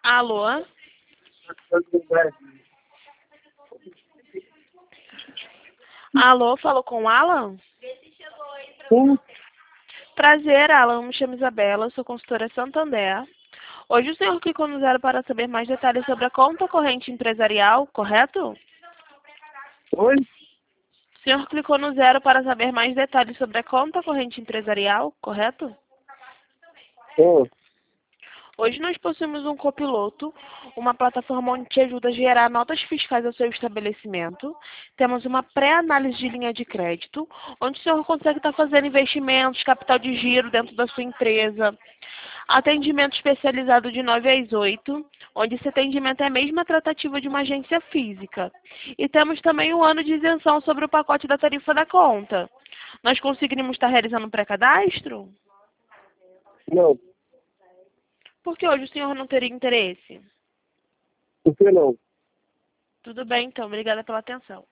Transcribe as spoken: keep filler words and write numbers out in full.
Alô? Alô, falou com o Alan? Sim. Prazer, Alan. Me chamo Isabela, sou consultora Santander. Hoje o senhor clicou no zero para saber mais detalhes sobre a conta corrente empresarial, correto? Oi? O senhor clicou no zero para saber mais detalhes sobre a conta corrente empresarial, correto? Sim. Hoje nós possuímos um copiloto, uma plataforma onde te ajuda a gerar notas fiscais ao seu estabelecimento. Temos uma pré-análise de linha de crédito, onde o senhor consegue estar fazendo investimentos, capital de giro dentro da sua empresa. Atendimento especializado de nove às oito, onde esse atendimento é a mesma tratativa de uma agência física. E temos também um ano de isenção sobre o pacote da tarifa da conta. Nós conseguiríamos estar realizando um pré-cadastro? Não. Por que hoje o senhor não teria interesse? Por que não? Tudo bem, então. Obrigada pela atenção.